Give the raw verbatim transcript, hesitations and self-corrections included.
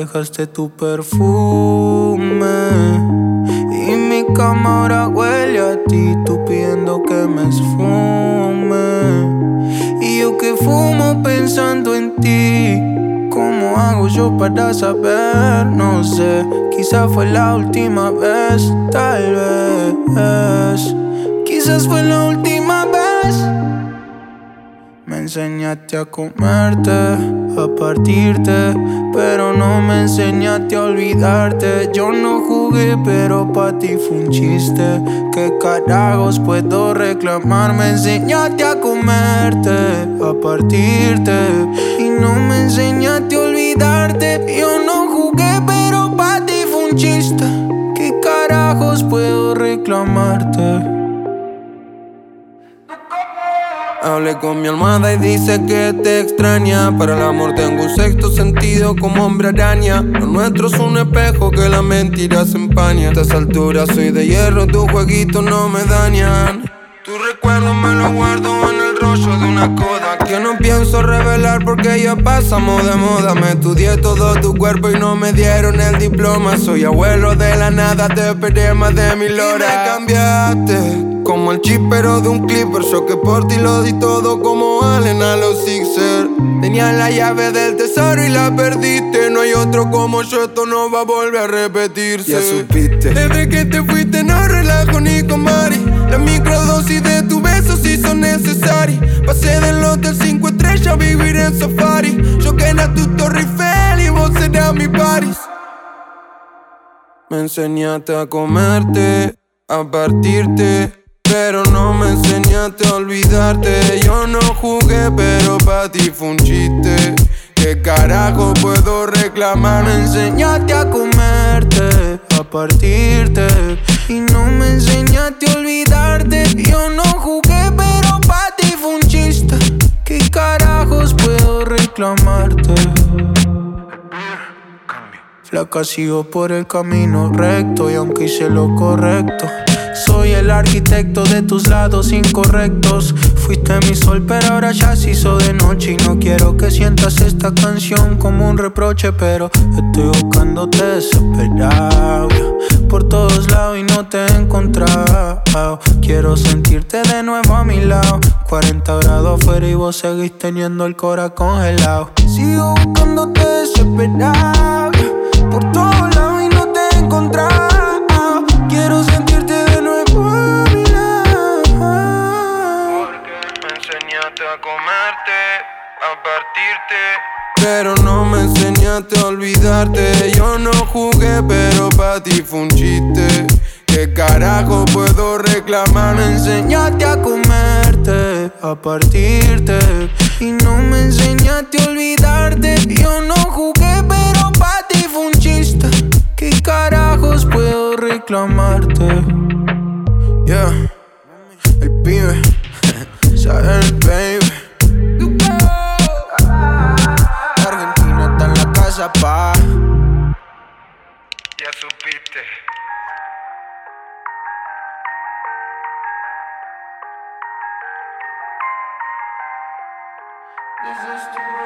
dejaste tu perfume. Y mi cama ahora huele a ti, tú pidiendo que me esfume. Y yo que fumo pensando en ti, ¿cómo hago yo para saber? No sé, quizás fue la última vez, tal vez. Quizás fue la última vez. Me enseñaste a comerte, a partirte, pero no me enseñaste a olvidarte. Yo no jugué, pero pa' ti fue un chiste. ¿Qué carajos puedo reclamar? Me enseñaste a comerte, a partirte, y no me enseñaste a olvidarte. Yo no jugué, pero pa' ti fue un chiste. ¿Qué carajos puedo reclamarte? Hablé con mi almohada y dice que te extraña. Para el amor tengo un sexto sentido como hombre araña. Lo nuestro es un espejo que la mentira se empaña. A estas alturas soy de hierro, tus jueguitos no me dañan. Tu recuerdo me lo guardo en el rollo de una coda que no pienso revelar porque ya pasamos de moda. Me estudié todo tu cuerpo y no me dieron el diploma. Soy abuelo de la nada, te esperé más de mil horas. Y me cambiaste como el chipero de un clipper. Yo que por ti lo di todo como Allen a los Sixers. Tenía la llave del tesoro y la perdiste. No hay otro como yo, esto no va a volver a repetirse. Ya supiste. Desde que te fuiste no relajo ni con Mari. La microdosis de tu beso sí son necesarias. Pasé del hotel cinco estrellas a vivir en safari. Yo que era tu Torre Eiffel y vos serás mi Paris. Me enseñaste a comerte, a partirte, pero no me enseñaste a olvidarte. Yo no jugué, pero pa' ti fue un chiste. ¿Qué carajo puedo reclamar? Me enseñaste a comerte, a partirte, y no me enseñaste a olvidarte. Yo no jugué, pero pa' ti fue un chiste. ¿Qué carajos puedo reclamarte? Flaca, sigo por el camino recto y aunque hice lo correcto, soy el arquitecto de tus lados incorrectos. Fuiste mi sol pero ahora ya se hizo de noche. Y no quiero que sientas esta canción como un reproche, pero estoy buscándote desesperado por todos lados y no te he encontrado. Quiero sentirte de nuevo a mi lado. Cuarenta grados afuera y vos seguís teniendo el cora congelado. Sigo buscándote desesperado por todos lados y no te he encontrado. Quiero sentirte de nuevo a mi lado. Porque me enseñaste a comerte, a partirte, pero no me enseñaste a olvidarte. Yo no jugué, pero pa' ti fue un chiste. ¿Qué carajo puedo reclamar? Me enseñaste a comerte, a partirte, y no me enseñaste a olvidarte. Yo no jugué, pero pa' ti fue un chiste. ¿Qué carajos puedo reclamarte? Yeah, el pibe, saber baby. Argentina está en la casa, pa. Ya supiste. This is the